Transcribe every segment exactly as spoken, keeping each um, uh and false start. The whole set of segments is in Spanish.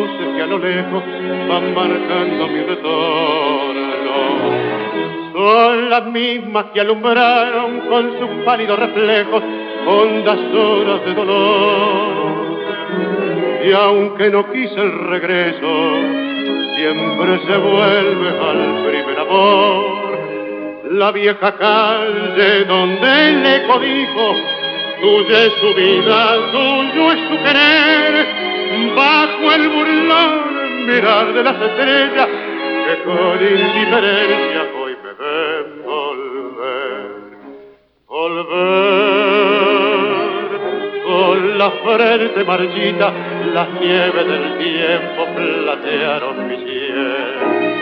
voces que a lo lejos van marcando mi retorno. Son las mismas que alumbraron con sus pálidos reflejos hondas horas de dolor. Y aunque no quise el regreso, siempre se vuelve al primer amor. La vieja calle donde el eco dijo, tuya es su vida, tuyo es su querer, bajo el burlón mirar de las estrellas que con indiferencia hoy me ven volver. Volver con la frente marchita, las nieves del tiempo platearon mi piel.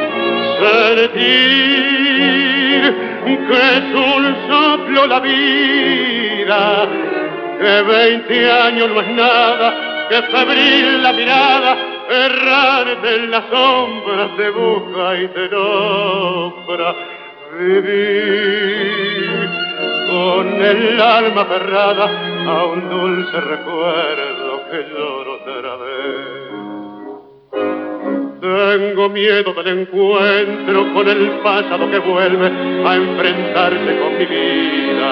Sentir que es un soplo la vida, que veinte años no es nada, que febril la mirada, errante en las sombras te busca y te nombra. Vivir con el alma aferrada a un dulce recuerdo que lloro otra vez. Tengo miedo del encuentro con el pasado que vuelve a enfrentarse con mi vida.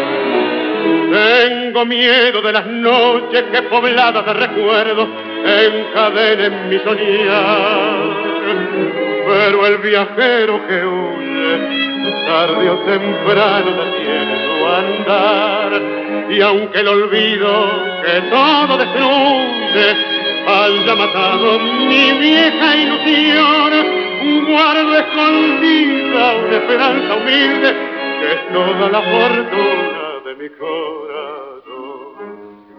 Tengo miedo de las noches que pobladas de recuerdos encadenen mi soñar. Pero el viajero que huye tarde o temprano detiene su andar. Y aunque el olvido que todo destruye haya matado mi vieja ilusión, guardo escondida una esperanza humilde que es toda la fortuna de mi corazón.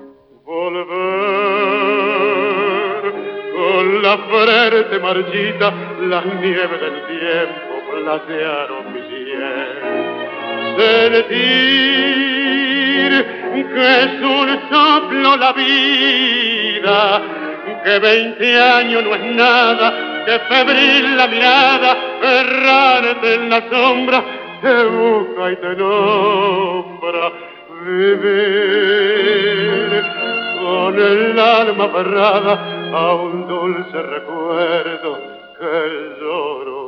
Volver con la frente marchita, las nieves del tiempo platearon mi piel. Sentir que es un soplo la vida, que veinte años no es nada, que febril la mirada, errante en la sombra, te busca y te nombra. Vivir con el alma aferrada a un dulce recuerdo que lloro